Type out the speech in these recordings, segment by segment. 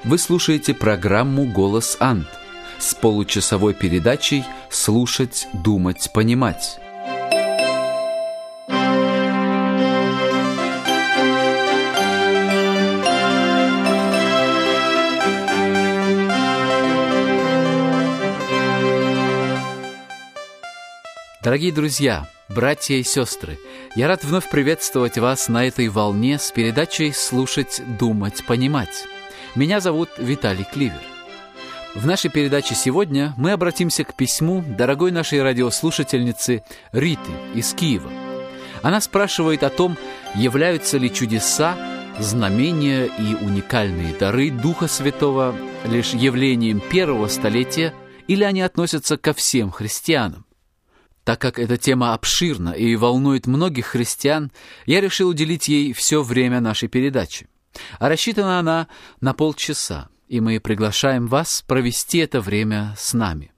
Вы слушаете программу «Голос Анд» с получасовой передачей «Слушать, думать, понимать». Дорогие друзья, братья и сестры, я рад вновь приветствовать вас на этой волне с передачей «Слушать, думать, понимать». Меня зовут Виталий Кливер. В нашей передаче сегодня мы обратимся к письму дорогой нашей радиослушательницы Риты из Киева. Она спрашивает о том, являются ли чудеса, знамения и уникальные дары Духа Святого лишь явлением первого столетия, или они относятся ко всем христианам. Так как эта тема обширна и волнует многих христиан, я решил уделить ей все время нашей передачи. А рассчитана она на полчаса, и мы приглашаем вас провести это время с нами.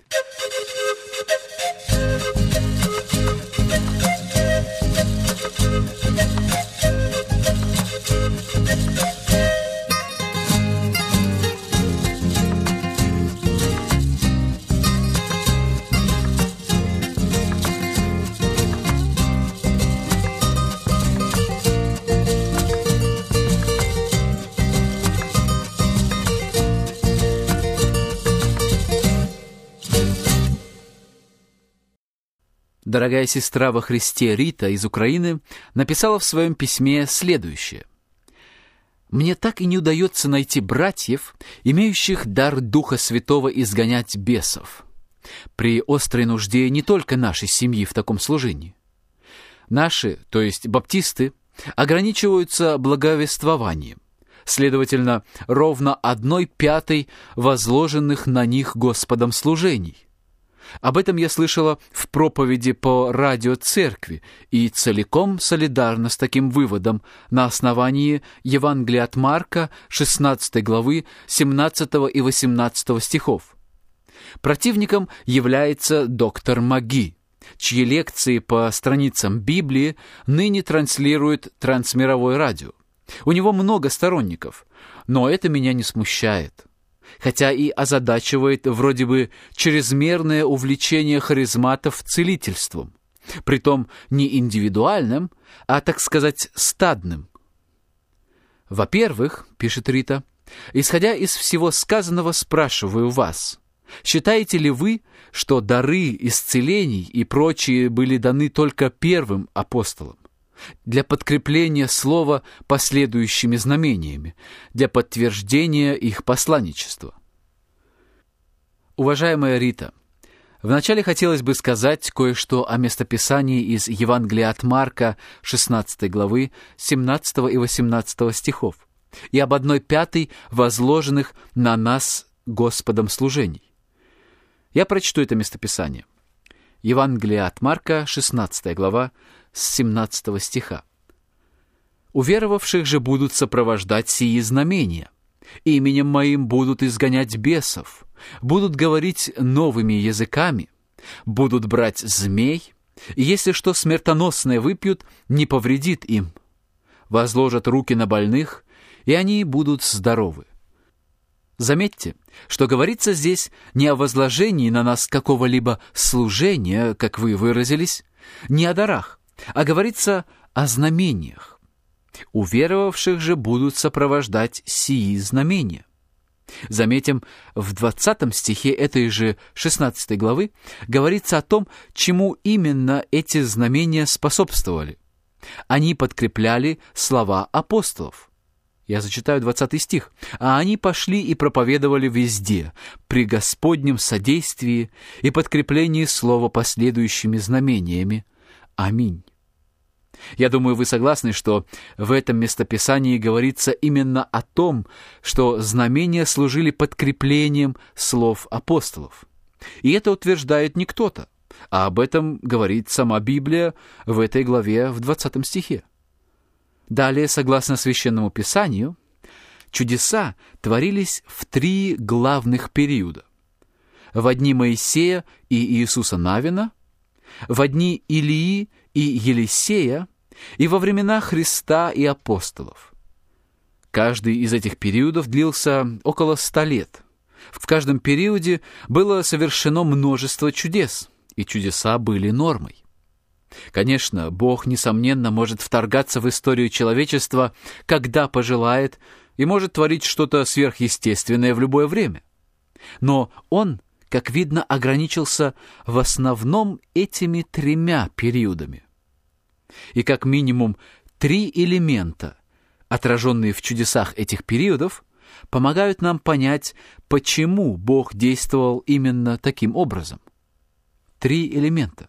Дорогая сестра во Христе Рита из Украины написала в своем письме следующее. «Мне так и не удается найти братьев, имеющих дар Духа Святого изгонять бесов. При острой нужде не только нашей семьи в таком служении. Наши, то есть баптисты, ограничиваются благовествованием, следовательно, ровно 1/5 возложенных на них Господом служений. Об этом я слышала в проповеди по радио церкви и целиком солидарна с таким выводом на основании Евангелия от Марка, 16 главы, 17 и 18 стихов. Противником является доктор Маги, чьи лекции по страницам Библии ныне транслирует Трансмировое радио. У него много сторонников, но это меня не смущает. Хотя и озадачивает вроде бы чрезмерное увлечение харизматов целительством, притом не индивидуальным, а, так сказать, стадным. Во-первых, пишет Рита, исходя из всего сказанного, спрашиваю вас, считаете ли вы, что дары исцелений и прочие были даны только первым апостолам, для подкрепления слова последующими знамениями, для подтверждения их посланничества? Уважаемая Рита, вначале хотелось бы сказать кое-что о местописании из Евангелия от Марка, 16 главы, 17 и 18 стихов, и об 1/5 возложенных на нас Господом служений. Я прочту это местописание. Евангелие от Марка, 16 глава, с 17 стиха. «Уверовавших же будут сопровождать сии знамения. Именем моим будут изгонять бесов, будут говорить новыми языками, будут брать змей, и если что смертоносное выпьют, не повредит им. Возложат руки на больных, и они будут здоровы». Заметьте, что говорится здесь не о возложении на нас какого-либо служения, как вы выразились, не о дарах, а говорится о знамениях. Уверовавших же будут сопровождать сии знамения. Заметим, в 20 стихе этой же 16 главы говорится о том, чему именно эти знамения способствовали. Они подкрепляли слова апостолов. Я зачитаю 20 стих. «А они пошли и проповедовали везде, при Господнем содействии и подкреплении слова последующими знамениями. Аминь». Я думаю, вы согласны, что в этом местописании говорится именно о том, что знамения служили подкреплением слов апостолов. И это утверждает не кто-то, а об этом говорит сама Библия в этой главе в 20 стихе. Далее, согласно Священному Писанию, чудеса творились в 3 главных периода. В дни Моисея и Иисуса Навина, в дни Илии и Елисея и во времена Христа и апостолов. Каждый из этих периодов длился около 100 лет. В каждом периоде было совершено множество чудес, и чудеса были нормой. Конечно, Бог, несомненно, может вторгаться в историю человечества, когда пожелает, и может творить что-то сверхъестественное в любое время. Но Он, как видно, ограничился в основном этими 3 периодами. И как минимум 3 элемента, отраженные в чудесах этих периодов, помогают нам понять, почему Бог действовал именно таким образом. 3 элемента.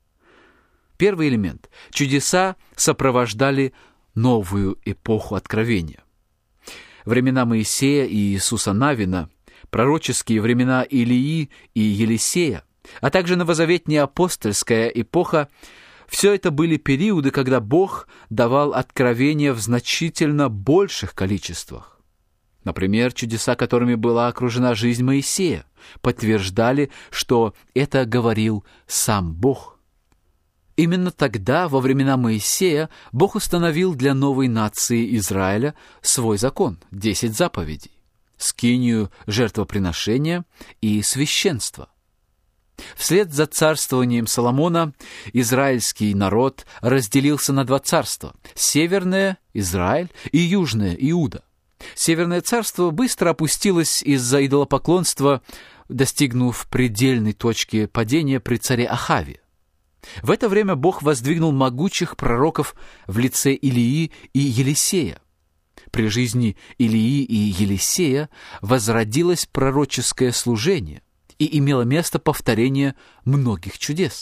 Первый элемент. Чудеса сопровождали новую эпоху откровения. Времена Моисея и Иисуса Навина, пророческие времена Илии и Елисея, а также новозаветная апостольская эпоха — все это были периоды, когда Бог давал откровения в значительно больших количествах. Например, чудеса, которыми была окружена жизнь Моисея, подтверждали, что это говорил сам Бог. Именно тогда, во времена Моисея, Бог установил для новой нации Израиля свой закон — 10 заповедей, скинию жертвоприношения и священства. Вслед за царствованием Соломона израильский народ разделился на 2 царства — Северное — Израиль и Южное — Иуда. Северное царство быстро опустилось из-за идолопоклонства, достигнув предельной точки падения при царе Ахаве. В это время Бог воздвигнул могучих пророков в лице Илии и Елисея. При жизни Илии и Елисея возродилось пророческое служение, и имело место повторение многих чудес.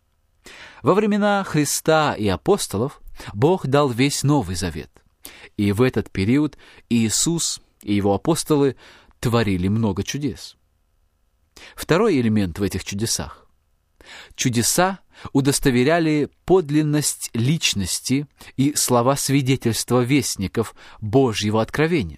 Во времена Христа и апостолов Бог дал весь Новый Завет, и в этот период Иисус и Его апостолы творили много чудес. Второй элемент в этих чудесах. Чудеса удостоверяли подлинность личности и слова свидетельства вестников Божьего откровения.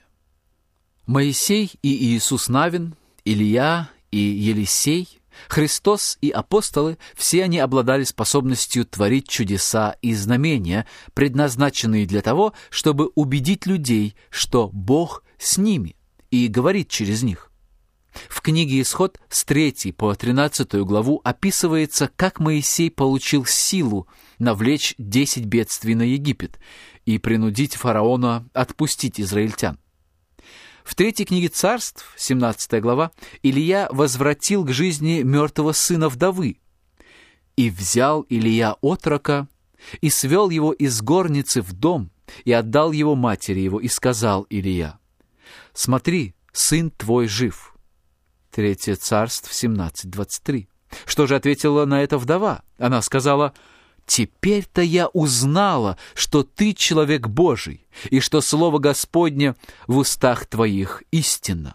Моисей и Иисус Навин, Илия и Елисей, Христос и апостолы — все они обладали способностью творить чудеса и знамения, предназначенные для того, чтобы убедить людей, что Бог с ними и говорит через них. В книге «Исход» с 3 по 13 главу описывается, как Моисей получил силу навлечь 10 бедствий на Египет и принудить фараона отпустить израильтян. В 3 книге Царств, 17 глава, Илия возвратил к жизни мертвого сына вдовы. «И взял Илия отрока, и свел его из горницы в дом, и отдал его матери его, и сказал Илия: смотри, сын твой жив». 3 Царств, 17:23. Что же ответила на это вдова? Она сказала: «Теперь-то я узнала, что ты человек Божий, и что слово Господне в устах твоих истинно».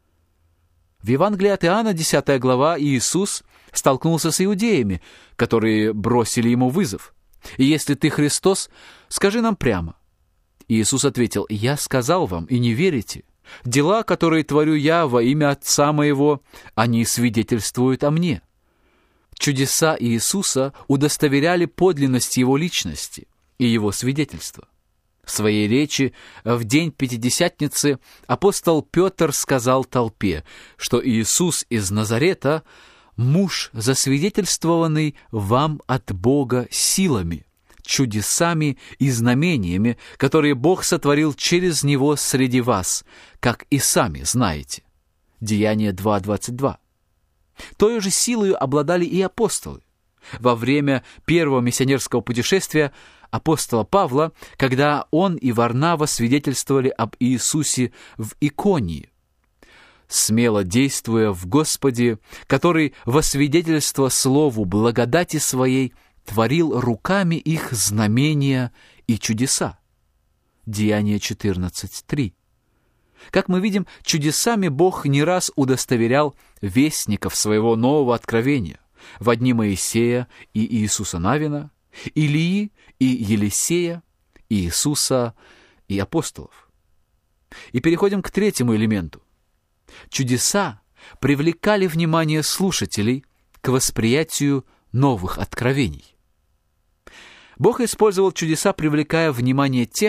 В Евангелии от Иоанна, 10 глава, Иисус столкнулся с иудеями, которые бросили ему вызов. «И если ты Христос, скажи нам прямо». Иисус ответил: «Я сказал вам, и не верите. Дела, которые творю я во имя Отца моего, они свидетельствуют о мне». Чудеса Иисуса удостоверяли подлинность Его личности и Его свидетельства. В своей речи в день Пятидесятницы апостол Петр сказал толпе, что Иисус из Назарета — муж, засвидетельствованный вам от Бога силами, чудесами и знамениями, которые Бог сотворил через Него среди вас, как и сами знаете. Деяния 2:22. Той же силой обладали и апостолы. Во время первого миссионерского путешествия апостола Павла, когда он и Варнава свидетельствовали об Иисусе в Иконии, смело действуя в Господе, который во свидетельство слову благодати своей творил руками их знамения и чудеса. Деяния 14:3. Как мы видим, чудесами Бог не раз удостоверял вестников своего нового откровения в дни Моисея и Иисуса Навина, Илии и Елисея, Иисуса и апостолов. И переходим к третьему элементу. Чудеса привлекали внимание слушателей к восприятию новых откровений. Бог использовал чудеса, привлекая внимание тех,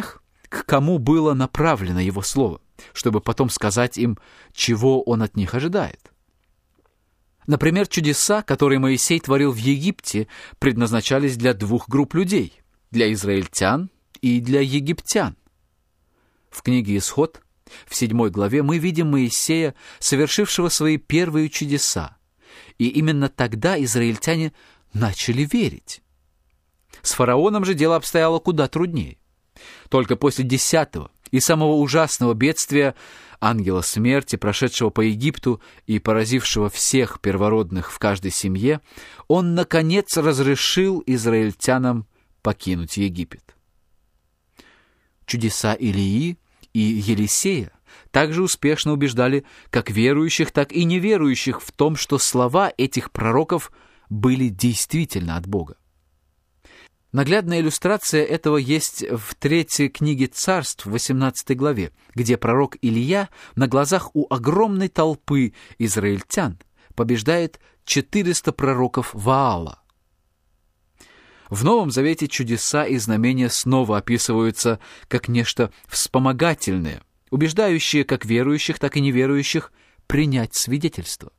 к кому было направлено его слово, чтобы потом сказать им, чего он от них ожидает. Например, чудеса, которые Моисей творил в Египте, предназначались для двух групп людей – для израильтян и для египтян. В книге «Исход» в 7 главе мы видим Моисея, совершившего свои первые чудеса, и именно тогда израильтяне начали верить. С фараоном же дело обстояло куда труднее. Только после 10-го и самого ужасного бедствия ангела смерти, прошедшего по Египту и поразившего всех первородных в каждой семье, он, наконец, разрешил израильтянам покинуть Египет. Чудеса Илии и Елисея также успешно убеждали как верующих, так и неверующих в том, что слова этих пророков были действительно от Бога. Наглядная иллюстрация этого есть в 3 книге Царств, 18 главе, где пророк Илия на глазах у огромной толпы израильтян побеждает 400 пророков Ваала. В Новом Завете чудеса и знамения снова описываются как нечто вспомогательное, убеждающее как верующих, так и неверующих принять свидетельство.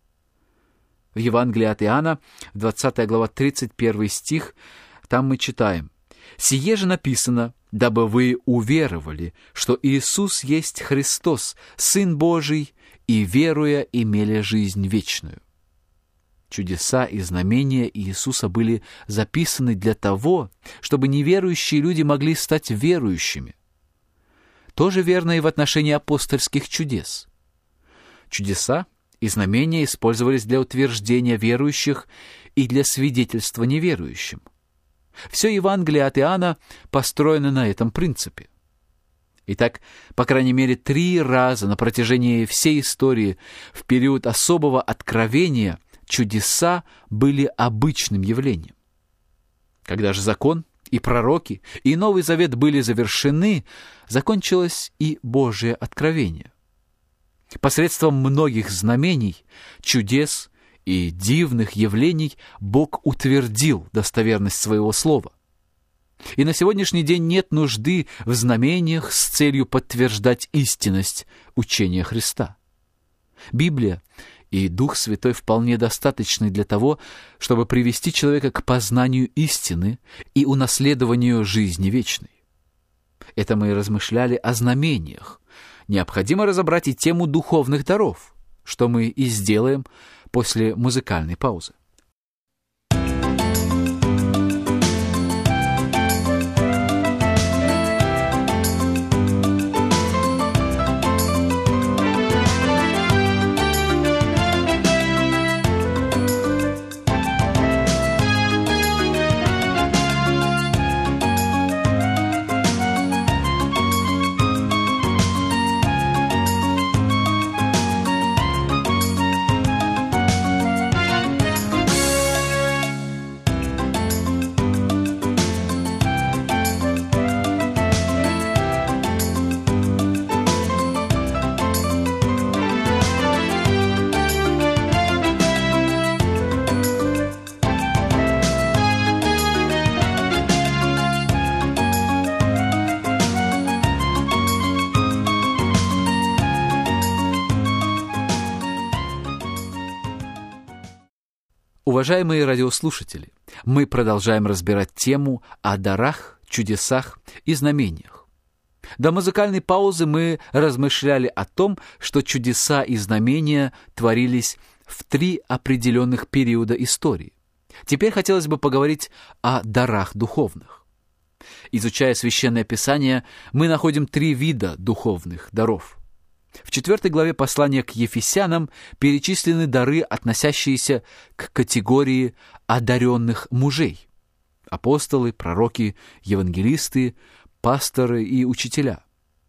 В Евангелии от Иоанна, 20 глава, 31 стих, там мы читаем: «Сие же написано, дабы вы уверовали, что Иисус есть Христос, Сын Божий, и, веруя, имели жизнь вечную». Чудеса и знамения Иисуса были записаны для того, чтобы неверующие люди могли стать верующими. То же верно и в отношении апостольских чудес. Чудеса и знамения использовались для утверждения верующих и для свидетельства неверующим. Все Евангелие от Иоанна построено на этом принципе. Итак, по крайней мере 3 раза на протяжении всей истории в период особого откровения чудеса были обычным явлением. Когда же закон и пророки и Новый Завет были завершены, закончилось и Божие откровение. Посредством многих знамений, чудес и дивных явлений Бог утвердил достоверность своего слова. И на сегодняшний день нет нужды в знамениях с целью подтверждать истинность учения Христа. Библия и Дух Святой вполне достаточны для того, чтобы привести человека к познанию истины и унаследованию жизни вечной. Это мы размышляли о знамениях. Необходимо разобрать и тему духовных даров, что мы и сделаем после музыкальной паузы. Уважаемые радиослушатели, мы продолжаем разбирать тему о дарах, чудесах и знамениях. До музыкальной паузы мы размышляли о том, что чудеса и знамения творились в 3 определенных периода истории. Теперь хотелось бы поговорить о дарах духовных. Изучая Священное Писание, мы находим 3 вида духовных даров. В 4 главе послания к Ефесянам перечислены дары, относящиеся к категории одаренных мужей: апостолы, пророки, евангелисты, пасторы и учителя.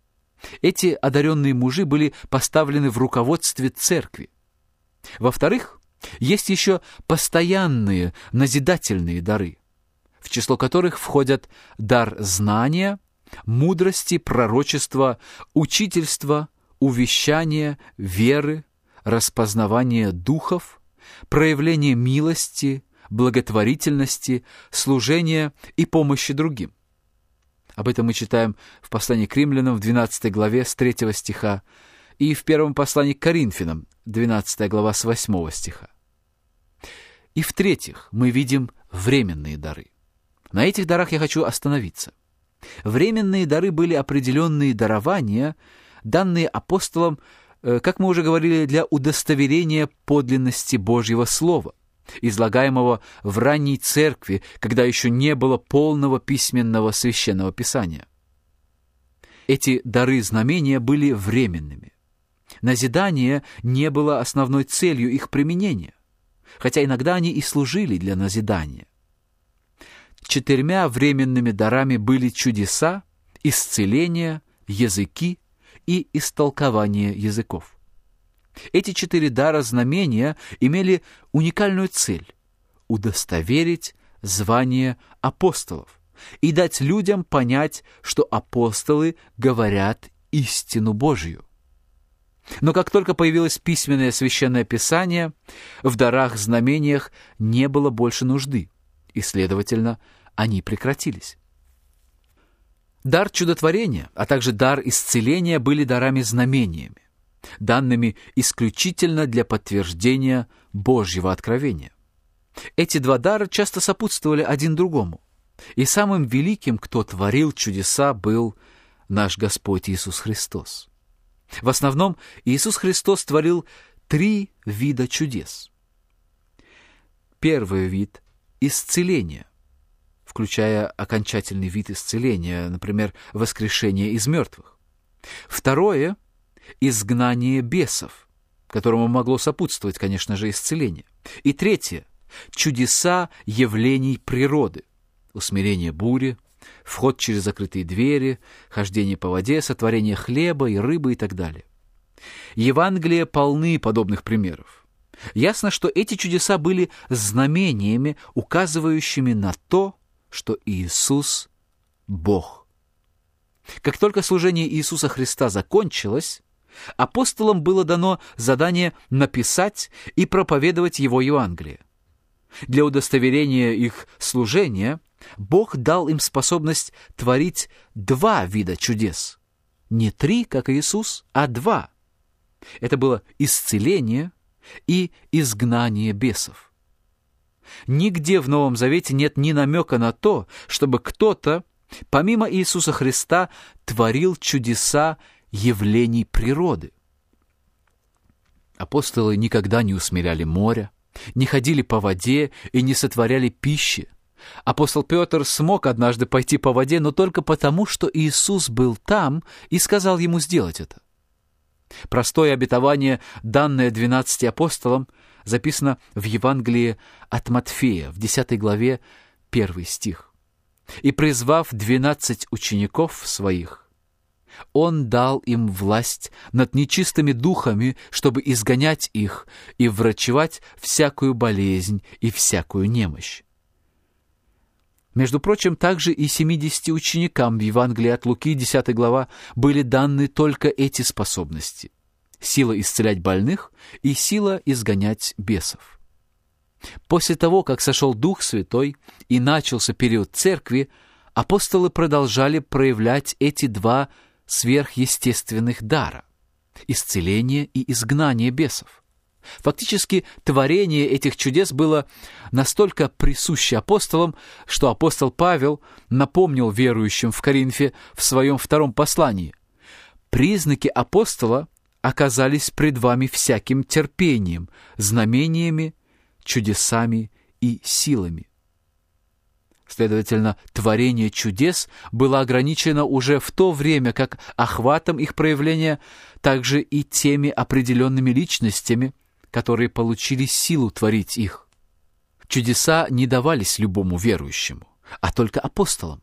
Эти одаренные мужи были поставлены в руководстве церкви. Во-вторых, есть еще постоянные назидательные дары, в число которых входят дар знания, мудрости, пророчества, учительства, увещание, веры, распознавание духов, проявление милости, благотворительности, служения и помощи другим. Об этом мы читаем в послании к римлянам в 12 главе с 3 стиха и в первом послании к Коринфянам, 12 глава с 8 стиха. И в-третьих, мы видим временные дары. На этих дарах я хочу остановиться. Временные дары были определенные дарования, данные апостолам, как мы уже говорили, для удостоверения подлинности Божьего Слова, излагаемого в ранней церкви, когда еще не было полного письменного священного писания. Эти дары знамения были временными. Назидание не было основной целью их применения, хотя иногда они и служили для назидания. 4 временными дарами были чудеса, исцеление, языки и истолкование языков. Эти 4 дара знамения имели уникальную цель – удостоверить звание апостолов и дать людям понять, что апостолы говорят истину Божью. Но как только появилось письменное священное писание, в дарах-знамениях не было больше нужды, и, следовательно, они прекратились. Дар чудотворения, а также дар исцеления были дарами-знамениями, данными исключительно для подтверждения Божьего откровения. Эти 2 дара часто сопутствовали один другому, и самым великим, кто творил чудеса, был наш Господь Иисус Христос. В основном Иисус Христос творил 3 вида чудес. Первый вид – исцеление, включая окончательный вид исцеления, например, воскрешение из мертвых. Второе – изгнание бесов, которому могло сопутствовать, конечно же, исцеление. И третье – чудеса явлений природы, усмирение бури, вход через закрытые двери, хождение по воде, сотворение хлеба и рыбы и так далее. Евангелия полны подобных примеров. Ясно, что эти чудеса были знамениями, указывающими на то, что Иисус – Бог. Как только служение Иисуса Христа закончилось, апостолам было дано задание написать и проповедовать Его Евангелие. Для удостоверения их служения Бог дал им способность творить 2 вида чудес. Не 3, как Иисус, а 2. Это было исцеление и изгнание бесов. Нигде в Новом Завете нет ни намека на то, чтобы кто-то, помимо Иисуса Христа, творил чудеса явлений природы. Апостолы никогда не усмиряли море, не ходили по воде и не сотворяли пищи. Апостол Петр смог однажды пойти по воде, но только потому, что Иисус был там и сказал ему сделать это. Простое обетование, данное 12 апостолам, записано в Евангелии от Матфея, в 10 главе, 1 стих. «И призвав 12 учеников своих, Он дал им власть над нечистыми духами, чтобы изгонять их и врачевать всякую болезнь и всякую немощь». Между прочим, также и 70 ученикам в Евангелии от Луки, 10 глава, были даны только эти способности – сила исцелять больных и сила изгонять бесов. После того, как сошел Дух Святой и начался период церкви, апостолы продолжали проявлять эти 2 сверхъестественных дара – исцеление и изгнание бесов. Фактически, творение этих чудес было настолько присуще апостолам, что апостол Павел напомнил верующим в Коринфе в своем 2 послании: «Признаки апостола оказались пред вами всяким терпением, знамениями, чудесами и силами». Следовательно, творение чудес было ограничено уже в то время, как охватом их проявления также и теми определенными личностями, которые получили силу творить их. Чудеса не давались любому верующему, а только апостолам,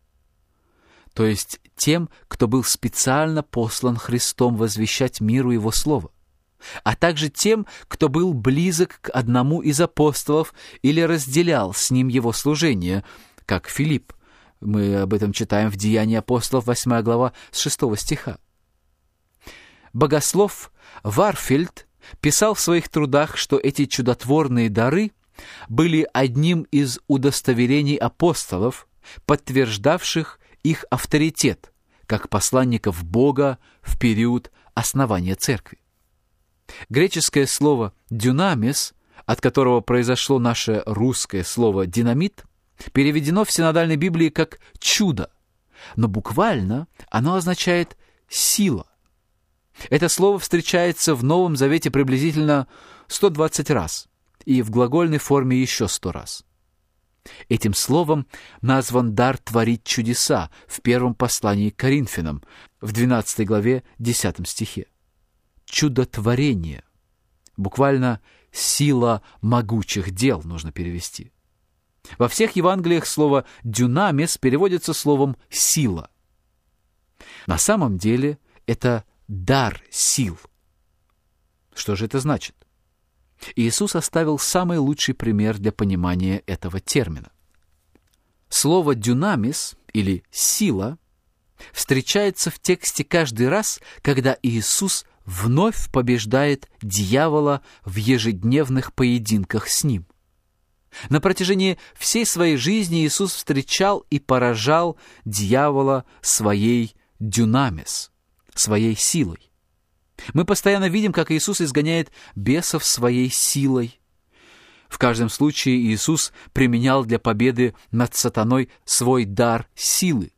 то есть тем, кто был специально послан Христом возвещать миру Его Слово, а также тем, кто был близок к одному из апостолов или разделял с ним его служение, как Филипп. Мы об этом читаем в Деянии апостолов, 8 глава, с 6 стиха. Богослов Варфельд писал в своих трудах, что эти чудотворные дары были одним из удостоверений апостолов, подтверждавших их авторитет как посланников Бога в период основания церкви. Греческое слово «дюнамис», от которого произошло наше русское слово «динамит», переведено в синодальной Библии как «чудо», но буквально оно означает «сила». Это слово встречается в Новом Завете приблизительно 120 раз и в глагольной форме еще 100 раз. Этим словом назван дар творить чудеса в первом послании к Коринфянам, в 12 главе, 10 стихе. Чудотворение. Буквально «сила могучих дел» нужно перевести. Во всех Евангелиях слово «дюнамис» переводится словом «сила». На самом деле это дар сил. Что же это значит? Иисус оставил самый лучший пример для понимания этого термина. Слово «дюнамис» или «сила» встречается в тексте каждый раз, когда Иисус вновь побеждает дьявола в ежедневных поединках с ним. На протяжении всей своей жизни Иисус встречал и поражал дьявола своей «дюнамис», своей силой. Мы постоянно видим, как Иисус изгоняет бесов своей силой. В каждом случае Иисус применял для победы над сатаной свой дар силы.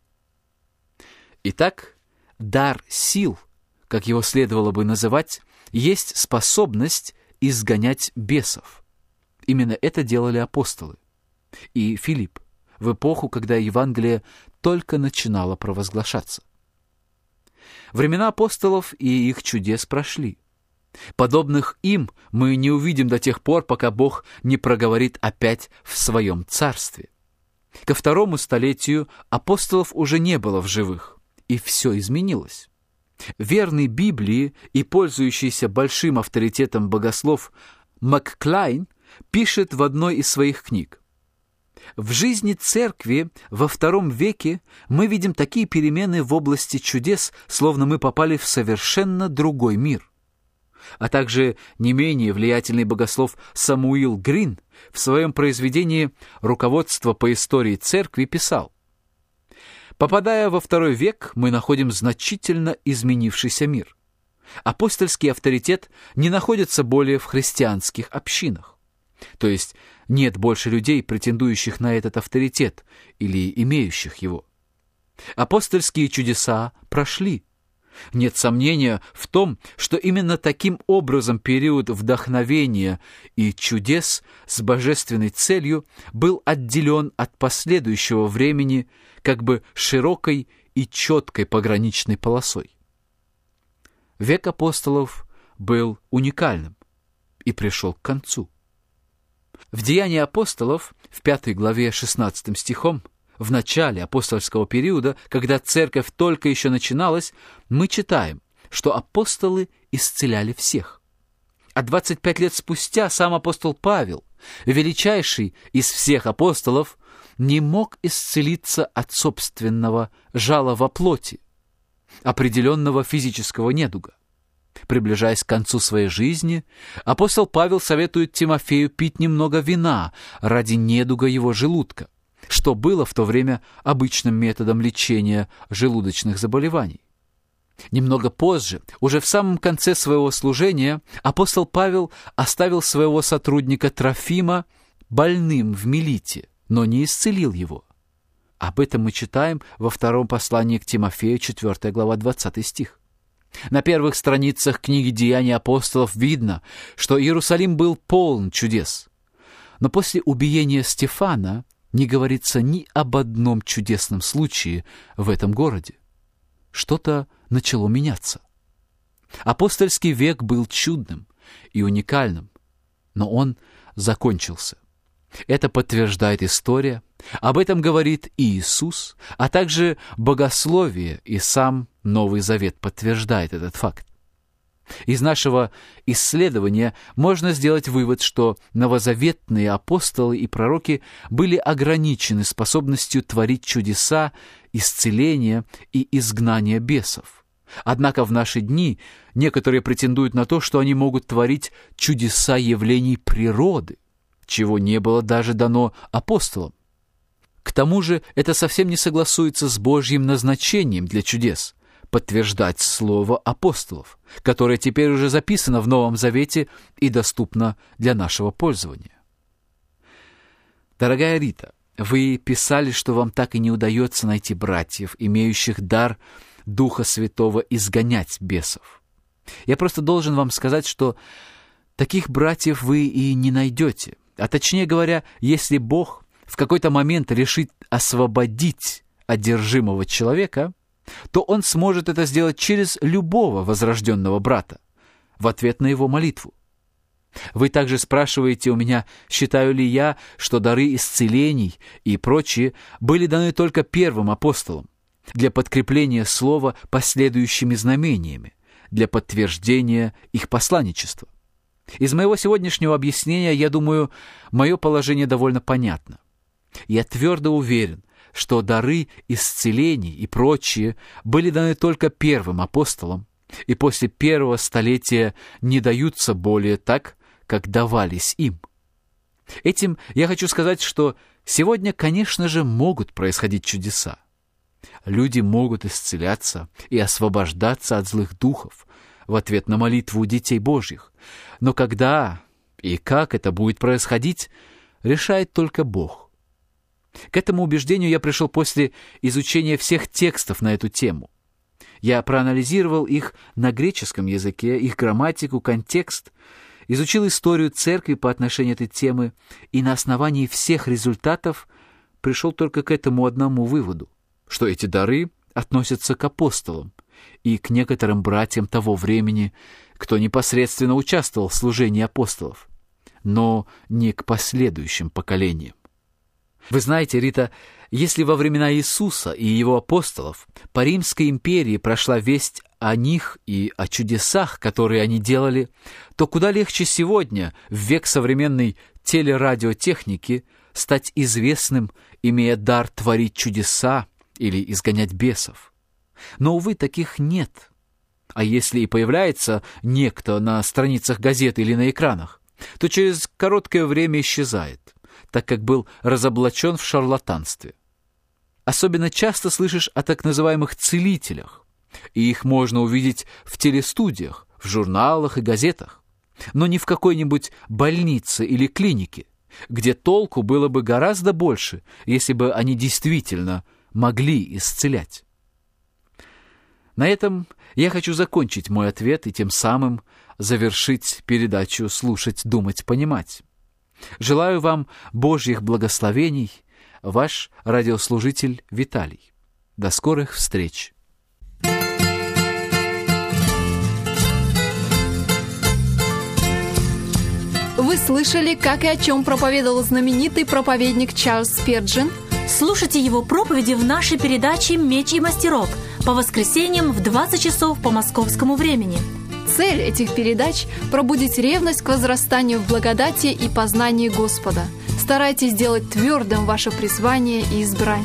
Итак, дар сил, как его следовало бы называть, есть способность изгонять бесов. Именно это делали апостолы и Филипп в эпоху, когда Евангелие только начинало провозглашаться. Времена апостолов и их чудес прошли. Подобных им мы не увидим до тех пор, пока Бог не проговорит опять в своем царстве. Ко 2 столетию апостолов уже не было в живых, и все изменилось. Верный Библии и пользующийся большим авторитетом богослов МакКлайн пишет в одной из своих книг: «В жизни церкви во II веке мы видим такие перемены в области чудес, словно мы попали в совершенно другой мир». А также не менее влиятельный богослов Самуил Грин в своем произведении «Руководство по истории церкви» писал: «Попадая во II век, мы находим значительно изменившийся мир. Апостольский авторитет не находится более в христианских общинах. То есть нет больше людей, претендующих на этот авторитет или имеющих его. Апостольские чудеса прошли. Нет сомнения в том, что именно таким образом период вдохновения и чудес с божественной целью был отделен от последующего времени как бы широкой и четкой пограничной полосой. Век апостолов был уникальным и пришел к концу. В Деянии апостолов, в 5 главе 16 стихом, в начале апостольского периода, когда церковь только еще начиналась, мы читаем, что апостолы исцеляли всех. А 25 лет спустя сам апостол Павел, величайший из всех апостолов, не мог исцелиться от собственного жала во плоти, определенного физического недуга. Приближаясь к концу своей жизни, апостол Павел советует Тимофею пить немного вина ради недуга его желудка, что было в то время обычным методом лечения желудочных заболеваний. Немного позже, уже в самом конце своего служения, апостол Павел оставил своего сотрудника Трофима больным в Милите, но не исцелил его. Об этом мы читаем во 2 послании к Тимофею, 4 глава, 20 стих. На первых страницах книги «Деяний апостолов» видно, что Иерусалим был полон чудес. Но после убиения Стефана не говорится ни об одном чудесном случае в этом городе. Что-то начало меняться. Апостольский век был чудным и уникальным, но он закончился. Это подтверждает история, об этом говорит и Иисус, а также богословие, и сам Новый Завет подтверждает этот факт. Из нашего исследования можно сделать вывод, что новозаветные апостолы и пророки были ограничены способностью творить чудеса, исцеления и изгнания бесов. Однако в наши дни некоторые претендуют на то, что они могут творить чудеса явлений природы, чего не было даже дано апостолам. К тому же это совсем не согласуется с Божьим назначением для чудес — подтверждать слово апостолов, которое теперь уже записано в Новом Завете и доступно для нашего пользования. Дорогая Рита, вы писали, что вам так и не удается найти братьев, имеющих дар Духа Святого изгонять бесов. Я просто должен вам сказать, что таких братьев вы и не найдете. А точнее говоря, если Бог в какой-то момент решит освободить одержимого человека, то Он сможет это сделать через любого возрожденного брата в ответ на его молитву. Вы также спрашиваете у меня, считаю ли я, что дары исцелений и прочие были даны только первым апостолам для подкрепления слова последующими знамениями, для подтверждения их посланничества. Из моего сегодняшнего объяснения, я думаю, мое положение довольно понятно. Я твердо уверен, что дары исцелений и прочие были даны только первым апостолам, и после первого столетия не даются более так, как давались им. Этим я хочу сказать, что сегодня, конечно же, могут происходить чудеса. Люди могут исцеляться и освобождаться от злых духов в ответ на молитву детей Божьих. Но когда и как это будет происходить, решает только Бог. К этому убеждению я пришел после изучения всех текстов на эту тему. Я проанализировал их на греческом языке, их грамматику, контекст, изучил историю церкви по отношению этой темы и на основании всех результатов пришел только к этому одному выводу, что эти дары относятся к апостолам и к некоторым братьям того времени, кто непосредственно участвовал в служении апостолов, но не к последующим поколениям. Вы знаете, Рита, если во времена Иисуса и его апостолов по Римской империи прошла весть о них и о чудесах, которые они делали, то куда легче сегодня, в век современной телерадиотехники, стать известным, имея дар творить чудеса или изгонять бесов. Но, увы, таких нет. А если и появляется некто на страницах газет или на экранах, то через короткое время исчезает, так как был разоблачен в шарлатанстве. Особенно часто слышишь о так называемых целителях, и их можно увидеть в телестудиях, в журналах и газетах, но не в какой-нибудь больнице или клинике, где толку было бы гораздо больше, если бы они действительно могли исцелять. На этом я хочу закончить мой ответ и тем самым завершить передачу «Слушать, думать, понимать». Желаю вам Божьих благословений, ваш радиослужитель Виталий. До скорых встреч! Вы слышали, как и о чем проповедовал знаменитый проповедник Чарльз Спирджин? Слушайте его проповеди в нашей передаче «Меч и мастерок» по воскресеньям в 20 часов по московскому времени. Цель этих передач – пробудить ревность к возрастанию в благодати и познании Господа. Старайтесь сделать твердым ваше призвание и избрание.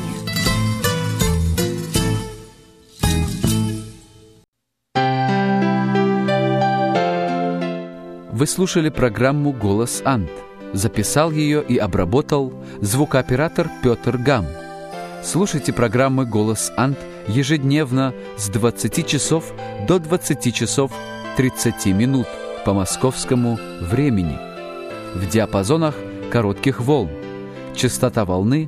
Вы слушали программу «Голос Ант». Записал ее и обработал звукооператор Петр Гам. Слушайте программы «Голос Ант» ежедневно с 20 часов до 20 часов 30 минут по московскому времени в диапазонах коротких волн. Частота волны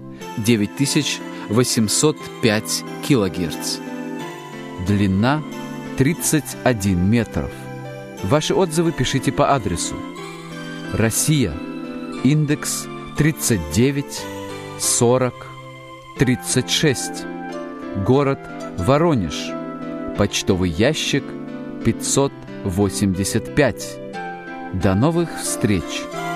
9805 килогерц. Длина 31 метров. Ваши отзывы пишите по адресу: Россия, индекс 39 40 36, город Воронеж, почтовый ящик 585. До новых встреч!